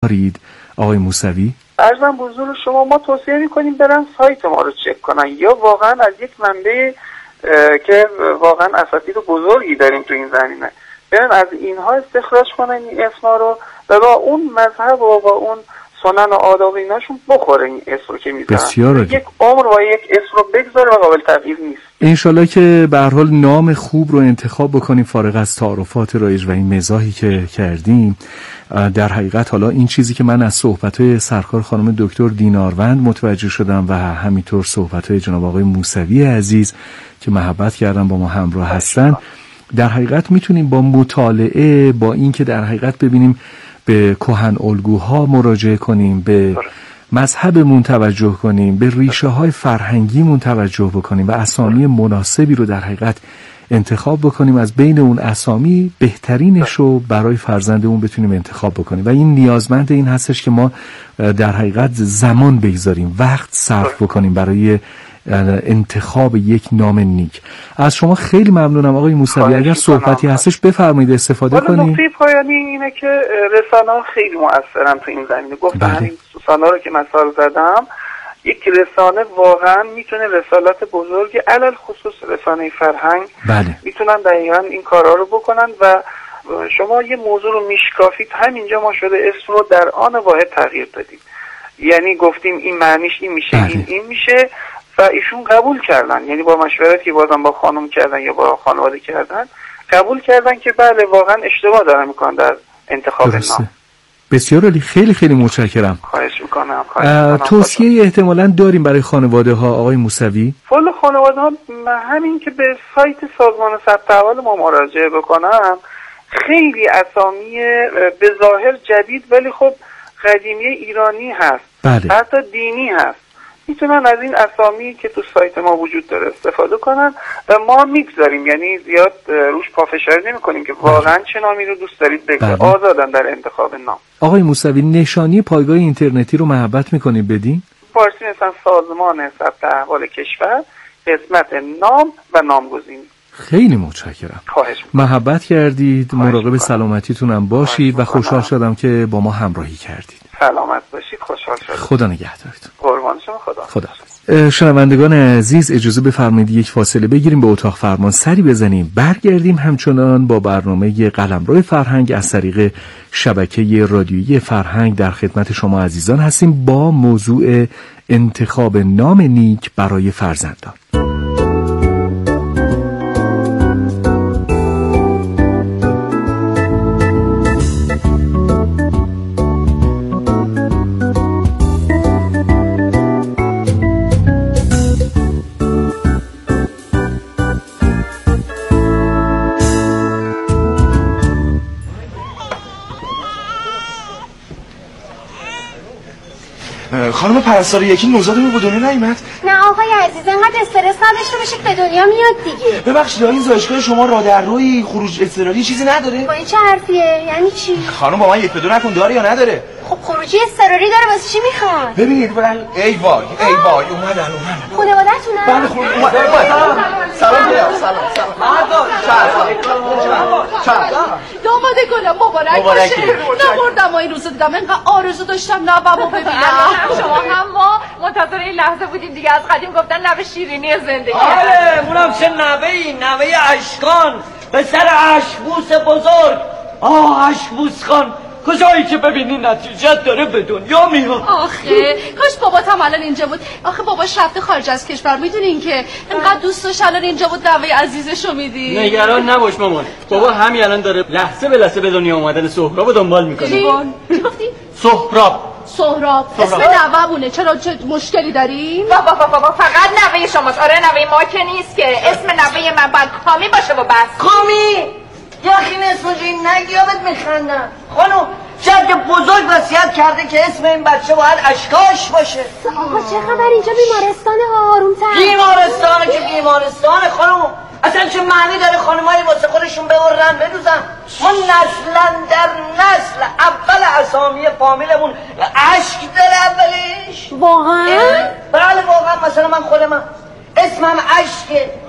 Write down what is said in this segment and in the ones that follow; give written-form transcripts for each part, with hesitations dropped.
دارید آقای موسوی؟ عرضم به حضور شما ما توصیه می‌کنیم برن سایت ما رو چک کنن، یا واقعا از یک منبع که واقعا اساتید بزرگی داریم تو این زمینه برن از اینها استخراج کنن این اسما رو و با اون مذهب و با اون سنن و آداب ایناشون بخوره این اسم رو که میذارن. یک عمر و یک اسم رو بگذاره و قابل تغییر نیست. انشالله که به هر حال نام خوب رو انتخاب بکنیم فارغ از تعارفات رایج و این مزاحی که کردیم. در حقیقت حالا این چیزی که من از صحبت‌های سرکار خانم دکتر دیناروند متوجه شدم و همینطور صحبت‌های جناب آقای موسوی عزیز که محبت کردن با ما همراه هستن، در حقیقت میتونیم با مطالعه، با این که در حقیقت ببینیم به کهن الگوها مراجعه کنیم، به مذهبمون توجه کنیم، به ریشه های فرهنگیمون توجه بکنیم و اسامی مناسبی رو در حقیقت انتخاب بکنیم، از بین اون اسامی بهترینش رو برای فرزندمون بتونیم انتخاب بکنیم و این نیازمند این هستش که ما در حقیقت زمان بگذاریم، وقت صرف بکنیم برای انتخاب یک نام نیک. از شما خیلی ممنونم آقای موسوی. اگر صحبتی هستش بفرمایید استفاده کنید. نکته پایانی اینه که رسانه‌ها خیلی مؤثرن تو این زمینه. گفتم همین سوسانا رو که مثال زدم، یک رسانه واقعا میتونه رسالت بزرگی علل خصوص رسانه فرهنگ میتونن دقیقاً این کارا رو بکنن و شما یه موضوع رو میشکافید، همینجا ما شده اسم رو در آن واحد تغییر دادیم. یعنی گفتیم این معنیش این میشه، این میشه و ایشون قبول کردن، یعنی با مشورتی که بازم با خانم کردن یا با خانواده کردن قبول کردن که بله واقعا اشتباه دارن میکنن در انتخاب نام. بسیار عالی، خیلی خیلی متشکرم. خواهش میکنم. توصیه احتمالاً داریم برای خانواده ها آقای موسوی؟ والا خانواده ها همین که به سایت سازمان ثبت احوال ما مراجعه بکنم، خیلی اسامی به ظاهر جدید ولی خب قدیمی ایرانی هست، حتی دینی هست، میتونن از این اسامی که تو سایت ما وجود داره استفاده کنن و ما میگذاریم، یعنی زیاد روش پافشاری نمی کنیم که واقعا چه نامی رو دوست دارید بگذارید. آزادن در انتخاب نام. آقای موسوی نشانی پایگاه اینترنتی رو محبت میکنید بدین؟ فارسی مثلا سازمان ثبت احوال کشور، قسمت نام و نامگزینی. خیلی متشکرم. محبت کردید، مراقب سلامتیتون هم باشید و خوشحال شدم که با ما همراهی کردید. سلامت باشید، خوشحال شدم. خدا نگهدارتون. قربان شما. خدا. شنوندگان عزیز اجازه بفرمایید یک فاصله بگیریم، به اتاق فرمان سری بزنیم، برگردیم همچنان با برنامه قلمرو فرهنگ از طریق شبکه رادیویی فرهنگ در خدمت شما عزیزان هستیم با موضوع انتخاب نام نیک برای فرزندان. خانم پرستار یکی نوزادمون به دنیا نیامد؟ نه آقای عزیز، انقدر استرس نداشته باشید به دنیا میاد دیگه. ببخشید این زایشگاه شما راه در روی خروج اضطراری چیزی نداره؟ با این چه حرفیه؟ یعنی چی؟ خانم با من یک به دو نکن، داره یا نداره؟ خب خروجی اضطراری داره، واسه چی میخوان؟ ببینید ای وای اومدن. خانواده‌تونه؟ بله سلام. داماد گلم مبارک باشه. نمردم این روزو دیدم، انقدر آرزو داشتم نوه‌مو ببینم. شما هم ما منتظر این لحظه بودیم دیگه، از قدیم گفتن نوه شیرینی زندگی. آره اونم چه نوه اشکان، به سر اشکبوس بزرگ. اشکبوس خان کجایی که ببینی نتیجت داره به دنیا میاد. آخه کاش بابات هم الان اینجا بود. آخه باباش رفته خارج از کشور، میدونین که انقدر دوست داشت الان اینجا بود نوه عزیزشو میدی. نگران نباش مامان، بابا همین الان داره لحظه به لحظه به دنیا اومدن سهراب دنبال میکنه. چی گفتی؟ سهراب اسم نوه‌مونه. چرا چه مشکلی داری؟ بابا فقط نوه شماست. آره نوه ما که نیست که، اسم نوه من باید کامی باشه و بس. کامی؟ یخین اسمش این نگیابت میخندن. خانم جد بزرگ وصیت کرده که اسم این بچه باید اشکاش باشه. آقا چه خبر اینجا بیمارستانه ها؟ آروم‌تر. بیمارستانه که بیمارستانه خانم. اصلا چه معنی داره خانمایی واسه خودشون ببرن بدوزن؟ ما نسلا در نسل اول اسامی فامیلمون اشک داره اولش. واقعا؟ بله واقعا. مثلا من خودم اسمم اشکه.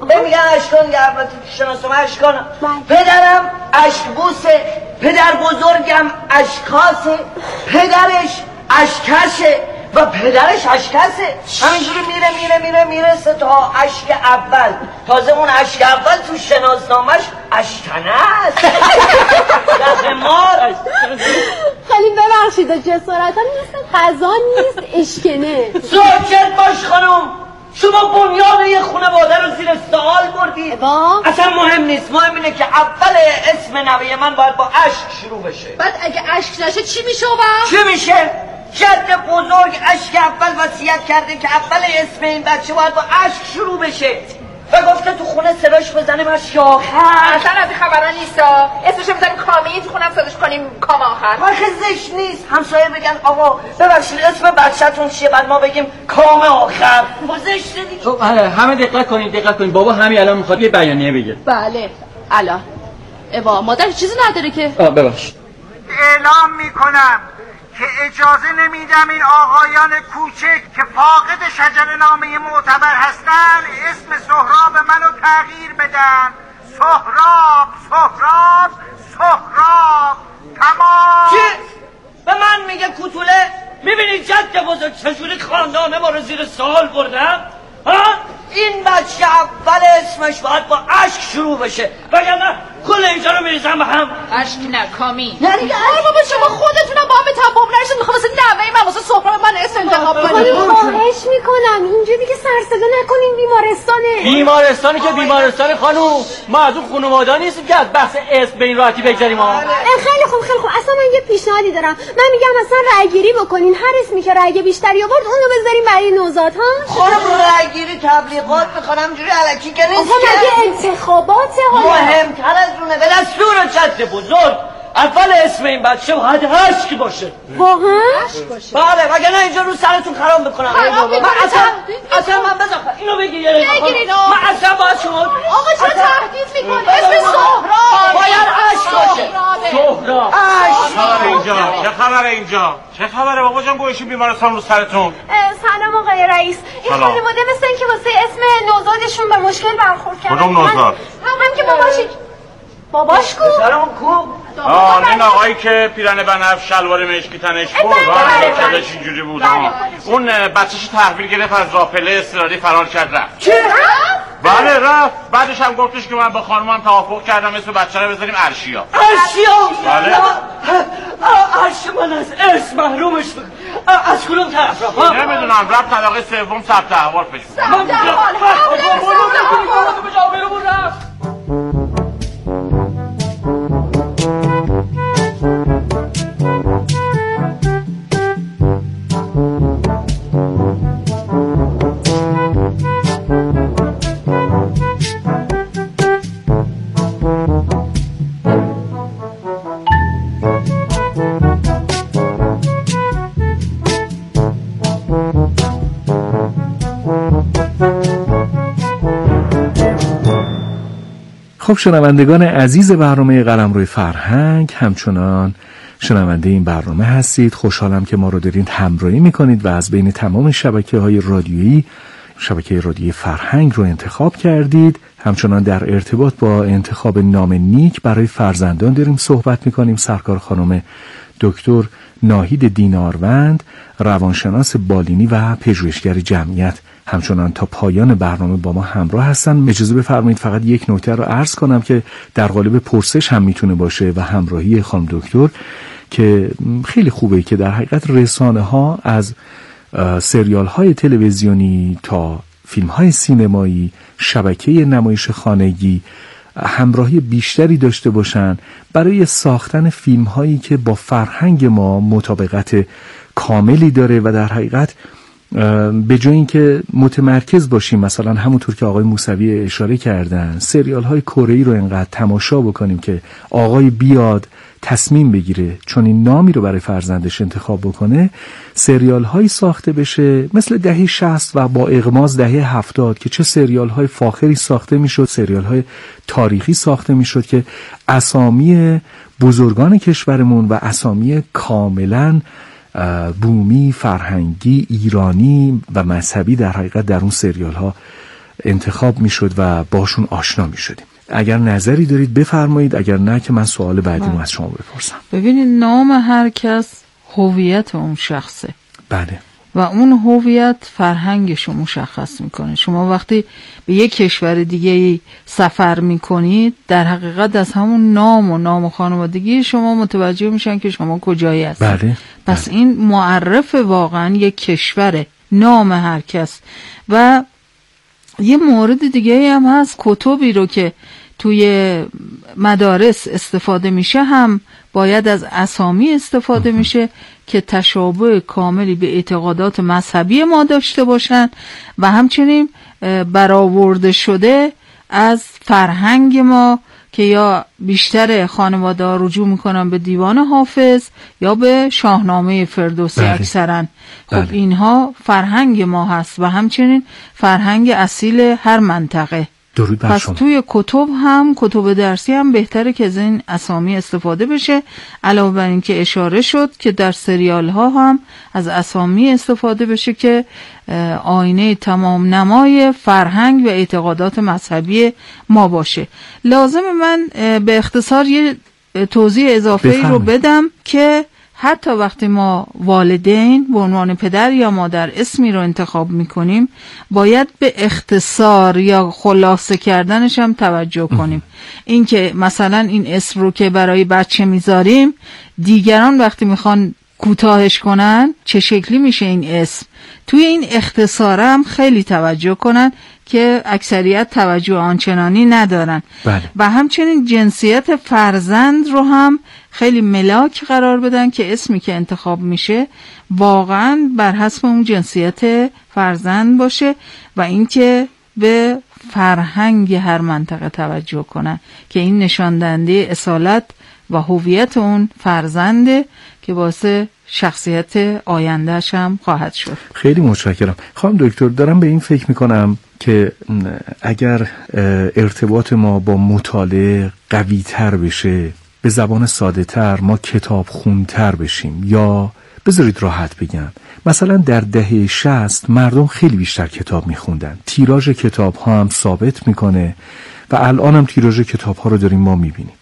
میگن اشکان دیگه، البته شناسم اشکان. پدرم اشکبوسه، پدر بزرگم اشکاسه، پدرش اشکشه و پدرش اشکسه. همینجوری میرسه تا اشک اول. تازه اون اشک اول تو شناسنامش اشکنه است. دخمار. خیلی ببخشید جسارت هم مثل غذا نیست، اشکنه. ساکت باش خانم، شما بنیان یه خانواده رو زیر سوال بردید. اصلا مهم نیست، مهم اینه که اول اسم نوه من باید با اشک شروع بشه. بعد اگه اشک نشه چی میشه؟ چی میشه؟ جد بزرگ اشک اول وصیت کرده که اول اسم این بچه باید با اشک شروع بشه و گفته تو خونه صداش بزنیم از شاخر. اصلا از این خبرها نیستا، اسمش بزنیم کامی، تو خونم صداش کنیم کام آخر. آخه زشت نیست همسایه بگن آقا ببخشید اسم بچه‌تون چیه، بعد ما بگیم کام آخر. زشته دیگه. خب همه دقت کنین بابا همین الان میخواد یه بیانیه بگه. بله الان اوا مادر چیزی نداره که ببخشید. اعلام میکنم که اجازه نمیدم این آقایان کوچک که فاقد شجره‌نامه معتبر هستن اسم سهراب منو تغییر بدن. سهراب تمام. چی؟ به من میگه کوتوله؟ میبینی جد بزرگ چجوری خاندانه ما رو زیر سوال بردم؟ این بچه اول اسمش باید با اشک شروع بشه وگرنه کل اینجا رو میریزم به هم. اشک نه کامی. یعنی بابا شما خودتونم با هم به تفاهم نرسید. میخوام واسه نوه من واسه سهراب من اسم انتخاب کنیم. خواهش میکنم اینجوری که سر صدا نکنین، بیمارستانی که بیمارستان خانوم، ما از اون خانواده نیستیم که از بحث اسم به این راحتی بگذاریم. خیلی خوب اصلا من یه پیشنهادی دارم. من میگم مثلا رای گیری بکنین، هر اسمی که رای بیشتری آورد اونو بذاریم برای نوزاد ها. خانم رای گیری تبلیغات میکنم اینجوری الکی که نیست. آقا مگه انتخاباته حالا؟ مهمتر از اونه. به دستور جد بزرگ اول اسم این بچه باید اشک باشه. واقعا؟ بله وگرنه اینجا رو سرتون خراب میکنم. اصلا من بذار اینو بگیر. من اصلا باید شما آقا چرا تهدید میکنی؟ اسم سهراب باید اشک باشه. سهراب چه خبره اینجا؟ چه خبره بابا جان گوشی بیمارستان رو سرتون؟ سلام آقای رئیس. این خانواده مثل این که واسه اسم نوزادشون به مشکل برخورد کردن. کدوم نوزاد؟ هم که باباش کو؟ سلام کو؟ این آقایی که پیرن بنفش شلوار مشکی تنش بود کلش اینجوری بود. اون بچه‌ش تحویل گرفت از راپله اضطراری فرار کرد رفت. چه؟ بله رفت. بعدش هم گفتش که من با خانومم توافق کردم اسم بچه رو بذاریم ارشیا. بله. ارشیا من از اسم محرومش از کدوم طرف رفت؟ نمیدونم رفت طبقه سوم ثبت احوال پیش بود. خب شنوندگان عزیز برنامه قلمرو فرهنگ، همچنان شنونده این برنامه هستید. خوشحالم که ما رو دارید همراهی میکنید و از بین تمام شبکه‌های رادیویی شبکه رادیویی فرهنگ رو انتخاب کردید. همچنان در ارتباط با انتخاب نام نیک برای فرزندان داریم صحبت میکنیم. سرکار خانم دکتر ناهید دیناروند، روانشناس بالینی و پژوهشگر جمعیت، همچنان تا پایان برنامه با ما همراه هستن. اجازه بفرمایید فقط یک نکته رو عرض کنم که در قالب پرسش هم میتونه باشه و همراهی خانم دکتر که خیلی خوبه که در حقیقت رسانه ها از سریال های تلویزیونی تا فیلم های سینمایی، شبکه نمایش خانگی همراهی بیشتری داشته باشن برای ساختن فیلم هایی که با فرهنگ ما مطابقت کاملی داره و در حقیقت به جای اینکه متمرکز باشیم مثلا همونطور که آقای موسوی اشاره کردن سریال های کره‌ای رو انقدر تماشا بکنیم که آقای بیاد تصمیم بگیره چون این نامی رو برای فرزندش انتخاب بکنه، سریال هایی ساخته بشه مثل دهه 60 و با اغماز دهه 70 که چه سریال های فاخری ساخته میشد، سریال های تاریخی ساخته میشد که اسامی بزرگان کشورمون و اسامی کاملا بومی، فرهنگی، ایرانی و مذهبی در حقیقت در اون سریال ها انتخاب میشد و باشون آشنا میشدیم. اگر نظری دارید بفرمایید، اگر نه که من سوال بعدیمو از شما بپرسم. ببینید نام هر کس هویت اون شخصه. بله. و اون هویت فرهنگش رو مشخص میکنه. شما وقتی به یک کشور دیگه سفر میکنید در حقیقت از همون نام و نام خانوادگی شما متوجه میشن که شما کجایی هستید. بله. پس این معرف واقعا یک کشوره، نام هر کس. و یه مورد دیگه هم هست، کتبی رو که توی مدارس استفاده میشه هم باید از اسامی استفاده میشه که تشابه کاملی به اعتقادات مذهبی ما داشته باشن و همچنین برآورده شده از فرهنگ ما که یا بیشتر خانواده ها رجوع میکنن به دیوان حافظ یا به شاهنامه فردوسی اکثرا. خب اینها فرهنگ ما هست و همچنین فرهنگ اصیل هر منطقه. پس توی کتب هم، کتب درسی هم بهتره که از این اسامی استفاده بشه. علاوه بر این که اشاره شد که در سریال ها هم از اسامی استفاده بشه که آینه تمام نمای فرهنگ و اعتقادات مذهبی ما باشه. لازم من به اختصار یه توضیح اضافه رو بدم که حتی وقتی ما والدین به عنوان پدر یا مادر اسمی رو انتخاب میکنیم باید به اختصار یا خلاصه کردنش هم توجه کنیم. این که مثلا این اسم رو که برای بچه میذاریم دیگران وقتی میخوان کوتاهش کنن چه شکلی میشه این اسم، توی این اختصاره هم خیلی توجه کنن که اکثریت توجه آنچنانی ندارن. بله. و همچنین جنسیت فرزند رو هم خیلی ملاک قرار بدن که اسمی که انتخاب میشه واقعا بر حسب اون جنسیت فرزند باشه و اینکه به فرهنگ هر منطقه توجه کنن که این نشان دهنده اصالت و هویت اون فرزنده که واسه شخصیت آیندهش هم خواهد شد. خیلی متشکرم. خانم دکتر، دارم به این فکر میکنم که اگر ارتباط ما با مطالعه قوی تر بشه، به زبان ساده تر ما کتاب خونتر بشیم، یا بذارید راحت بگم مثلا در دهه 60 مردم خیلی بیشتر کتاب میخوندن، تیراژ کتاب ها هم ثابت میکنه و الان هم تیراژ کتاب ها رو داریم ما میبینیم.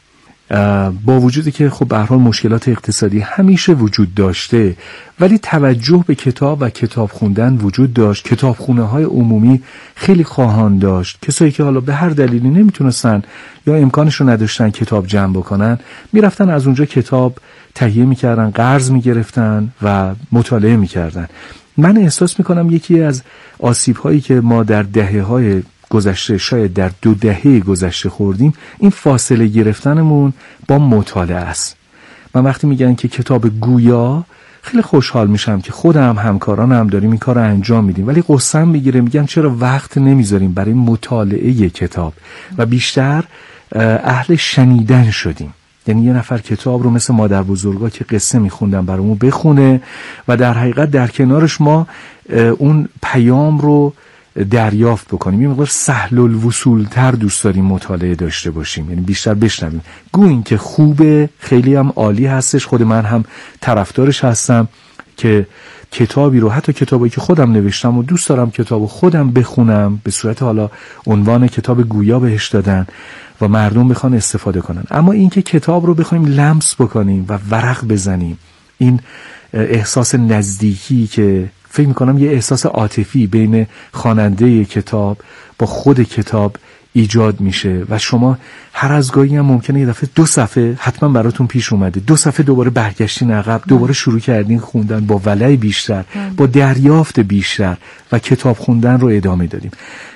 با وجودی که خب به هر حال مشکلات اقتصادی همیشه وجود داشته، ولی توجه به کتاب و کتاب خوندن وجود داشت. کتابخونه های عمومی خیلی خواهان داشت. کسایی که حالا به هر دلیلی نمیتونستن یا امکانش رو نداشتن کتاب جمع بکنن، میرفتن از اونجا کتاب تهیه میکردن، قرض میگرفتن و مطالعه میکردن. من احساس میکنم یکی از آسیب هایی که ما در دهه های گذشته، شاید در 2 دهه گذشته خوردیم، این فاصله گرفتنمون با مطالعه است. من وقتی میگن که کتاب گویا، خیلی خوشحال میشم که خودم همکارانم داریم این کار رو انجام میدیم، ولی قصه‌ام میگیره، میگم چرا وقت نمیذاریم برای مطالعه کتاب و بیشتر اهل شنیدن شدیم. یعنی یه نفر کتاب رو مثل مادر بزرگا که قصه میخوندن برامون بخونه و در حقیقت در کنارش ما اون پیام رو دریافت بکنیم. یه مقدار سهل الوصول تر دوست داریم مطالعه داشته باشیم، یعنی بیشتر بشنویم. گویین که خوبه، خیلی هم عالی هستش، خود من هم طرفدارش هستم که کتابی رو، حتی کتابی که خودم نوشتم و دوست دارم کتابو خودم بخونم، به صورت حالا عنوان کتاب گویا بهش دادن و مردم بخوان استفاده کنن. اما این که کتاب رو بخوایم لمس بکنیم و ورق بزنیم، این احساس نزدیکی که فکر میکنم یه احساس عاطفی بین خواننده کتاب با خود کتاب ایجاد میشه و شما هر از گاهی هم ممکنه یه دفعه 2 صفحه حتما براتون پیش اومده، 2 صفحه دوباره برگشتین عقب، دوباره شروع کردین خوندن با ولع بیشتر، با دریافت بیشتر و کتاب خوندن رو ادامه دادیم.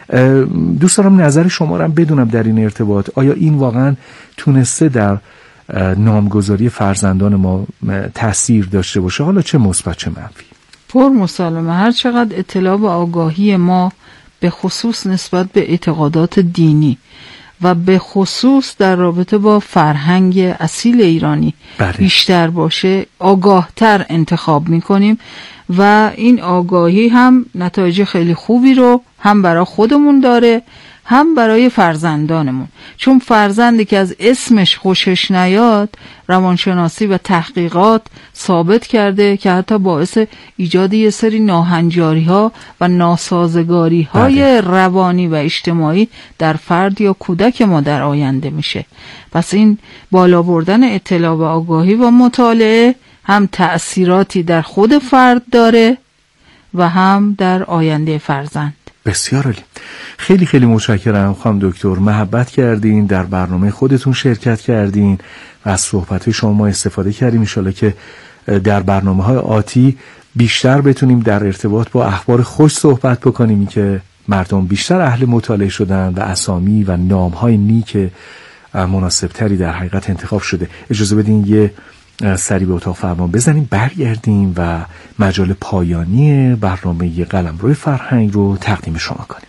دوست دارم نظر شما رو هم بدونم در این ارتباط. آیا این واقعا تونسته در نامگذاری فرزندان ما تأثیر داشته باشه، حالا چه مثبت چه منفی؟ پر مسلمه هر چقدر اطلاع و آگاهی ما به خصوص نسبت به اعتقادات دینی و به خصوص در رابطه با فرهنگ اصیل ایرانی بیشتر باشه، آگاهتر انتخاب میکنیم و این آگاهی هم نتایج خیلی خوبی رو هم برای خودمون داره، هم برای فرزندانمون، چون فرزندی که از اسمش خوشش نیاد روانشناسی و تحقیقات ثابت کرده که حتی باعث ایجاد یه سری ناهنجاری ها و ناسازگاری های روانی و اجتماعی در فرد یا کودک ما در آینده میشه. پس این بالا بردن اطلاع و آگاهی و مطالعه هم تأثیراتی در خود فرد داره و هم در آینده فرزند. بسیار عالی. خیلی خیلی متشکرم خانم دکتر، محبت کردین، در برنامه خودتون شرکت کردین و از صحبت‌های شما استفاده کردیم. ان شاءالله که در برنامه‌های آتی بیشتر بتونیم در ارتباط با اخبار خوش صحبت بکنیم که مردم بیشتر اهل مطالعه شدن و اسامی و نام‌های نیک مناسبتری در حقیقت انتخاب شده. اجازه بدین یه سری به اتاق فرمان بزنیم، برگردیم و مجال پایانی برنامه قلمرو فرهنگ رو تقدیم شما کنیم.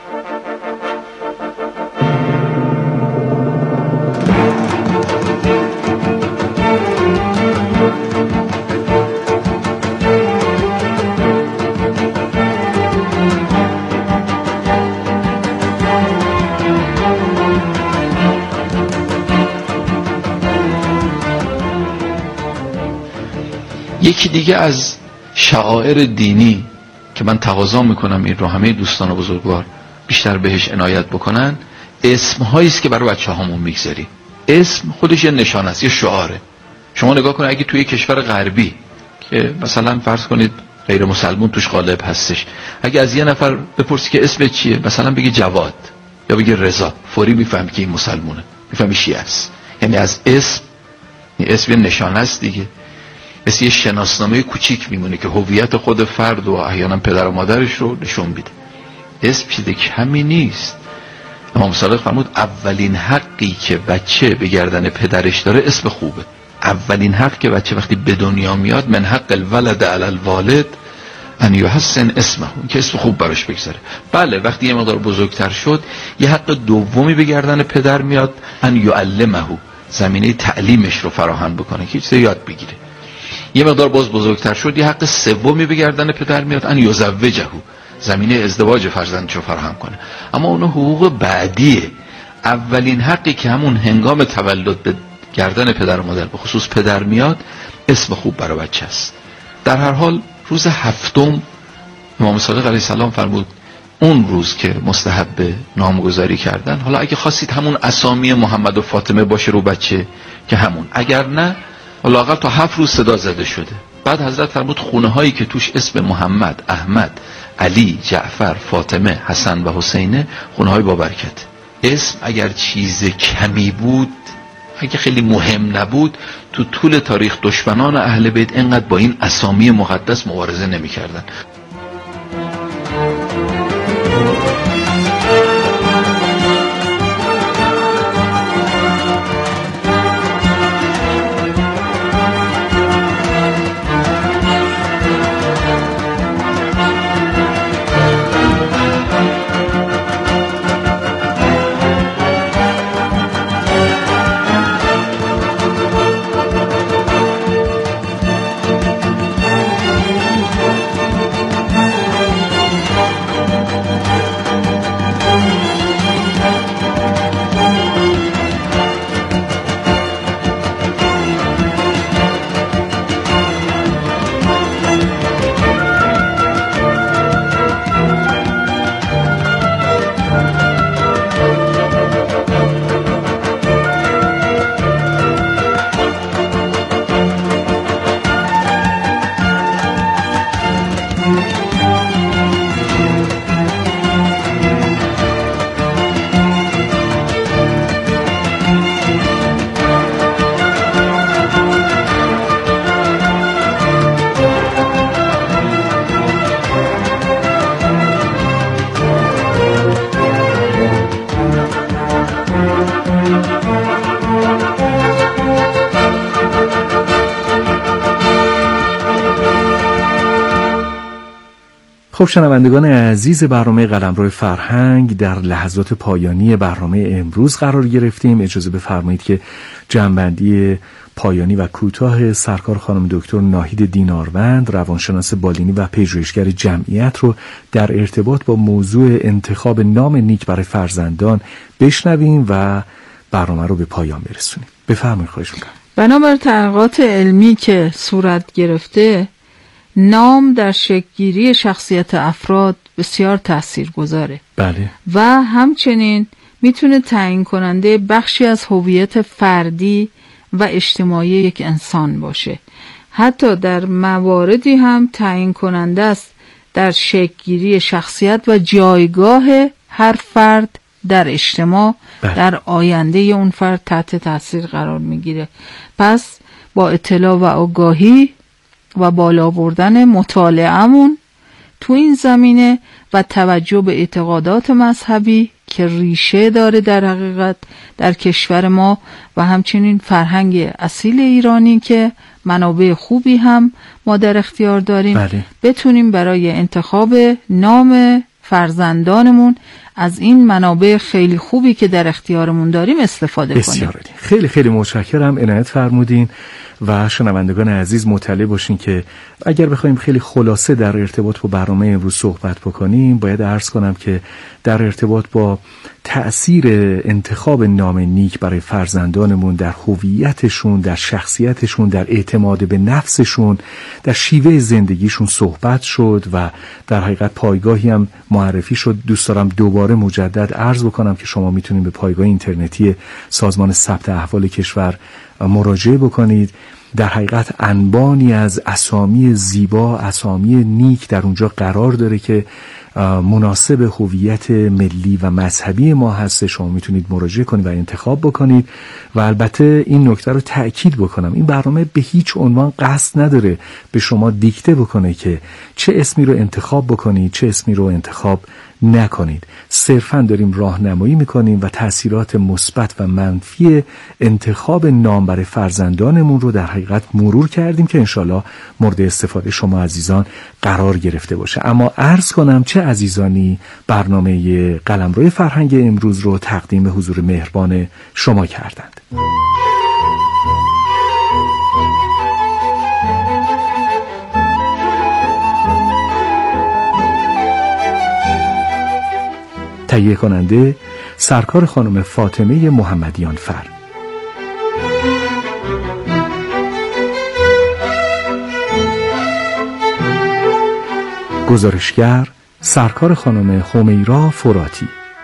یکی دیگه از شعائر دینی که من تقاضا میکنم این رو همه دوستان و بزرگوار بیشتر بهش عنایت بکنن، اسم‌هایی است که برای بچه‌هامون میگذاریم. اسم خودش یه نشانه است، یه شعاره. شما نگاه کنید اگه توی کشور غربی که مثلا فرض کنید غیر مسلمون توش غالب هستش، اگه از یه نفر بپرسی که اسمت چیه، مثلا بگی جواد یا بگی رضا، فوری میفهمی که این مسلمونه، میفهمی شیعه است. یعنی از اسم، این اسم یه نشانه است دیگه، مثل یه شناسنامه کوچیک میمونه که هویت خود فرد و احیانا پدر و مادرش رو نشون میده. اسم چیز کمی نیست. امام صادق فرمود اولین حقی که بچه به گردن پدرش داره اسم خوبه. اولین حق که بچه وقتی به دنیا میاد، من حق الولد علی الوالد ان یحسن اسمه، که اسم خوب براش بگذاره. بله وقتی یه مقدار بزرگتر شد یه حق دومی به گردن پدر میاد، ان یعلمه، زمینه تعلیمش رو فراهم بکنه که چیزی یاد بگیره. یه مقدار باز بزرگتر شد یه حق سومی به گردن پدر میاد، ان یزوجه، زمینه ازدواج فرزندش رو فراهم کنه. اما اون حقوق بعدیه. اولین حقی که همون هنگام تولد به گردن پدر و مادر به خصوص پدر میاد، اسم خوب برای بچه است. در هر حال روز هفتم امام صادق علیه السلام فرمود اون روز که مستحب نامگذاری کردن، حالا اگه خواستید همون اسامی محمد و فاطمه باشه رو بچه که همون، اگر نه لااقل تا 7 روز صدا زده شده. بعد حضرت فرمود خونه هایی که توش اسم محمد، احمد، علی، جعفر، فاطمه، حسن و حسینه، خونه های با برکت. اسم اگر چیز کمی بود، اگه خیلی مهم نبود، تو طول تاریخ دشمنان اهل بیت اینقدر با این اسامی مقدس مبارزه نمی کردن. خب شنوندگان عزیز برنامه قلمرو فرهنگ، در لحظات پایانی برنامه امروز قرار گرفتیم. اجازه بفرمایید که جمع‌بندی پایانی و کوتاه سرکار خانم دکتر ناهید دیناروند، روانشناس بالینی و پژوهشگر جمعیت رو در ارتباط با موضوع انتخاب نام نیک برای فرزندان بشنویم و برنامه رو به پایان برسونیم. بفرمایید، خواهش می‌کنم. بنابر تحقیقات علمی که صورت گرفته، نام در شکل‌گیری شخصیت افراد بسیار تاثیرگذاره. بله. و همچنین میتونه تعیین کننده بخشی از هویت فردی و اجتماعی یک انسان باشه. حتی در مواردی هم تعیین کننده است در شکل‌گیری شخصیت و جایگاه هر فرد در اجتماع. بله. در آینده اون فرد تحت تاثیر قرار میگیره. پس با اطلاع و آگاهی و بالا بردن مطالعه‌مون تو این زمینه و توجه به اعتقادات مذهبی که ریشه داره در حقیقت در کشور ما و همچنین فرهنگ اصیل ایرانی که منابع خوبی هم ما در اختیار داریم، بله. بتونیم برای انتخاب نام فرزندانمون از این منابع خیلی خوبی که در اختیارمون داریم استفاده کنیم. بسیار خیلی خیلی متشکرم، عنایت فرمودین. و شنوندگان عزیز مطلع باشین که اگر بخوایم خیلی خلاصه در ارتباط با برنامه امروز صحبت بکنیم، باید عرض کنم که در ارتباط با تأثیر انتخاب نام نیک برای فرزندانمون در هویتشون، در شخصیتشون، در اعتماد به نفسشون، در شیوه زندگیشون صحبت شد و در حقیقت پایگاهی هم معرفی شد. دوست دارم دوباره مجدد عرض بکنم که شما میتونید به پایگاه اینترنتی سازمان ثبت احوال کشور مراجعه بکنید. در حقیقت انبانی از اسامی زیبا، اسامی نیک در اونجا قرار داره که مناسب هویت ملی و مذهبی ما هست. شما میتونید مراجعه کنید و انتخاب بکنید. و البته این نکته رو تأکید بکنم، این برنامه به هیچ عنوان قصد نداره به شما دیکته بکنه که چه اسمی رو انتخاب بکنید، چه اسمی رو انتخاب نکنید. صرفاً داریم راهنمایی میکنیم و تأثیرات مثبت و منفی انتخاب نام برای فرزندانمون رو در حقیقت مرور کردیم که انشالله مورد استفاده شما عزیزان قرار گرفته باشه. اما عرض کنم چه عزیزانی برنامه قلمرو فرهنگ امروز رو تقدیم حضور مهربان شما کردند. تهیه کننده سرکار خانم فاطمه محمدیان فر. گزارشگر سرکار خانم حمیرا فراتی.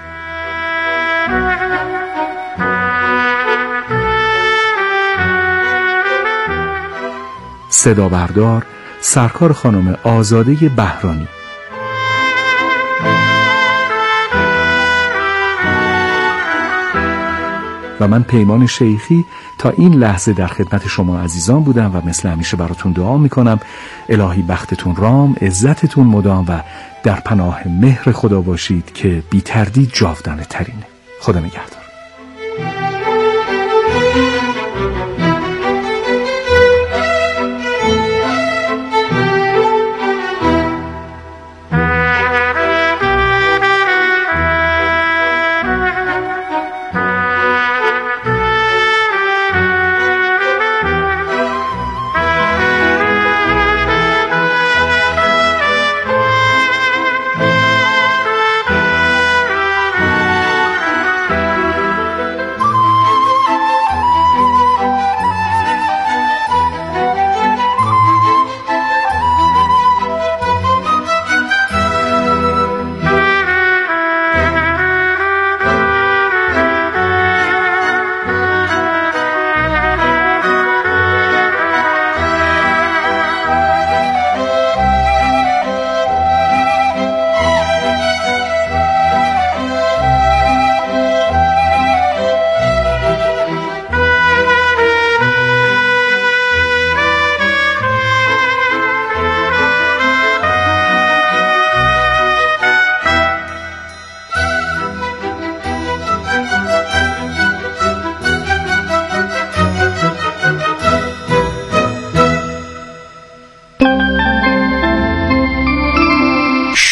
صدا بردار سرکار خانم آزاده بهرانی. و من پیمان شیخی تا این لحظه در خدمت شما عزیزان بودم و مثل همیشه براتون دعا میکنم الهی بختتون رام، عزتتون مدام و در پناه مهر خدا باشید که بی تردید جاودانه ترینه. خدا نگهدار.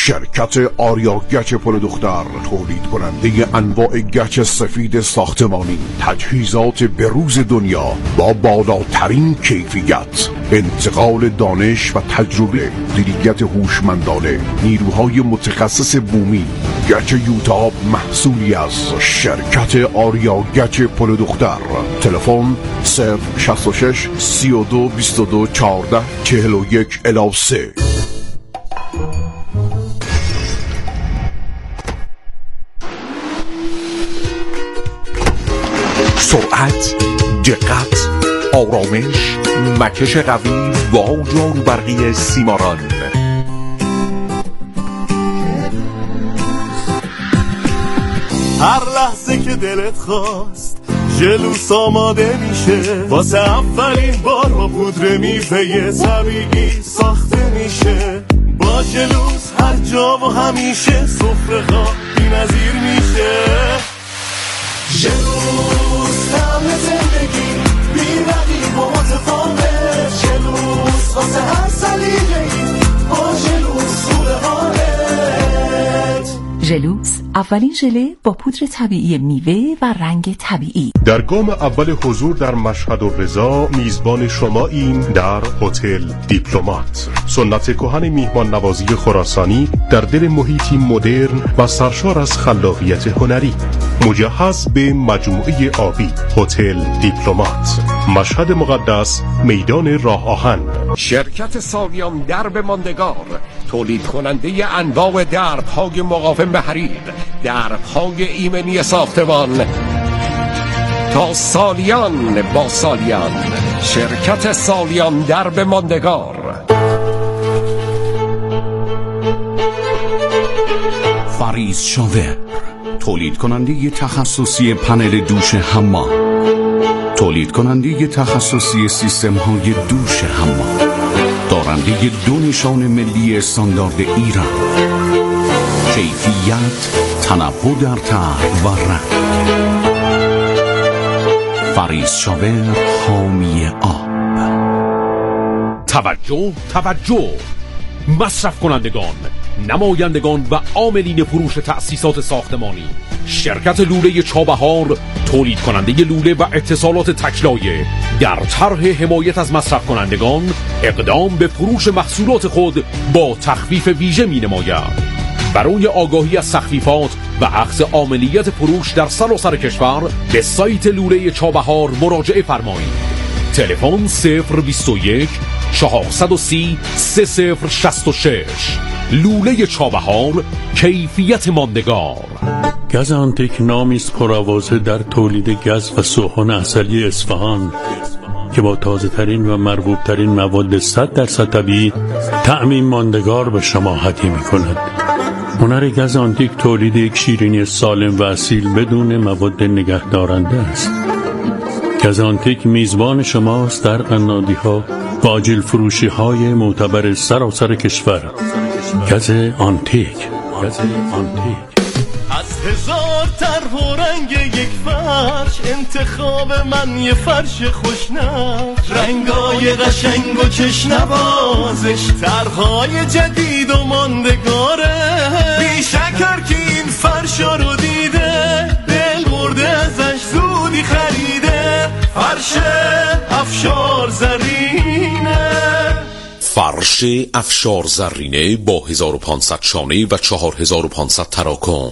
شرکت آریا گچ پل دختر تولید کننده انواع گچ سفید ساختمانی، تجهیزات بروز دنیا با بالاترین کیفیت، انتقال دانش و تجربه، مدیریت هوشمندانه، نیروهای متخصص بومی. گچ یوتاب محصولی از شرکت آریا گچ پل دختر. تلفن 066 32 22 14 41 3. سرعت، دقت، آرامش، مکش قوی با جارو برقی سیماران. هر لحظه که دلت خواست ژلوس آماده میشه، واسه اولین بار با پودر میوه طبیعی ساخته میشه. با ژلوس هر جا و همیشه سفره ها بی‌نظیر میشه. ژلوس طعم زندگی بی‌رقیب و متفاوت. ژلوس واسه هر سلیقه‌ای، با ژلوس خوبه حالت. ژلوس اولین ژله با پودر طبیعی میوه و رنگ طبیعی. در گام اول حضور در مشهد الرضا میزبان شماییم در هتل دیپلمات. سنت کهن میهمان نوازی خراسانی در دل محیطی مدرن و سرشار از خلاقیت هنری، مجهز به مجموعه آبی. هتل دیپلمات، مشهد مقدس، میدان راه آهن. شرکت سالیان درب ماندگار تولید کننده انواع درب‌های مقاوم به حریر، درب‌های ایمنی ساختمان. تا سالیان با سالیان، شرکت سالیان درب ماندگار. فریز شاور، تولید کننده تخصصی پنل دوش حمام، تولید کننده تخصصی سیستم های دوش حمام، دارنده 2 نشان ملی استاندارد ایران. کیفیت، تنوع در طرح و رنگ. فریز شاور، حامی آب. توجه مصرف کنندگان، نمایندگان و عاملین فروش تأسیسات ساختمانی. شرکت لوله چابهار تولید کننده لوله و اتصالات تکلایه در طرح حمایت از مصرف کنندگان اقدام به فروش محصولات خود با تخفیف ویژه می نماید. برای آگاهی از تخفیفات و اخذ عاملیت فروش در سراسر کشور به سایت لوله چابهار مراجعه فرمایید. تلفن 021 430 3066. لوله چابهار، کیفیت ماندگار. گز آنتیک نامی است پرآوازه در تولید گز و سوهان عسلی اصفهان که با تازه ترین و مرغوب ترین مواد 100% طبیعی طعمی ماندگار به شما هدیه می کند. هنر گز آنتیک تولید یک شیرینی سالم و اصیل بدون مواد نگهدارنده است. گز آنتیک میزبان شماست در قنادی ها و آجیل فروشی های معتبر سراسر کشور. گز آنتیک. از 1000 طرح و رنگ یک فرش، انتخاب من یه فرش خوشنقش. رنگای قشنگ و چشنوازش، طرحهای جدید و ماندگاره. بی شکر که این فرشا رو دیده، دل برده ازش زودی خریده. فرش افشار زرینه. فرش افشار زرینه با 1500 شانه و 4500 تراکم.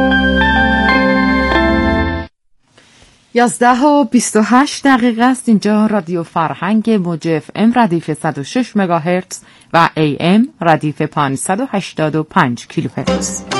11:28 است. اینجا رادیو فرهنگ موج FM ردیف 106 مگاهرتز و AM ردیف 585 کیلوهرتز.